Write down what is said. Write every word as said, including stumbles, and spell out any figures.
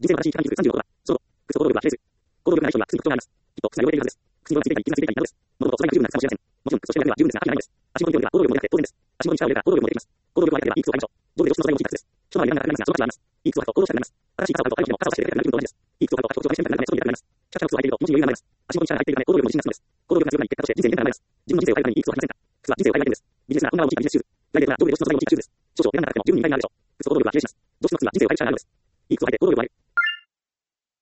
人生の正しい期間にさんじゅうのことは、衝動、靴行動力は切れず、行動力がない人には靴に特徴があります。きっと、靴が汚れているはずです。靴にはついていたり、傷がついていたりなどです。物事と素材が不十分な靴かもしれません。もちろん、靴としての腕は十分ですが、関係ないです。足元に手を入れれば、行動力も出なくて当然です。足元に力を入れれば、行動力も出てきます。行動力がなければ、いい靴を買いましょう。上下同質の素材が欲しい靴です。一回りいらなくなりますが、その価値はあります。いい靴を履くと行動したくなります。新しい傘を買うと歩いても傘を差し入れてくれる気分と同じです。いい靴を買うと形をしてみたくなり、外に出たくなります。ちゃくちゃな靴を履いていると、文字に余裕が生まれます。足元に力が入っているため、行動力も自信がつきます。行動力が強くなり、結果として人生に元気が生まれます。自分の人生を変えるためにいい靴を履きませんか。靴は人生を変えるアイテムです。ビジネスなら本柄を持ちビジネスシューズ。プライベートなら上下同質の素材を持ちシューズです。少々選ばなくても十分に意味があるでしょう。靴と行動力は比例します。どっちの靴は人生を変える力があるのです。いい靴を履いて行動力を上げる。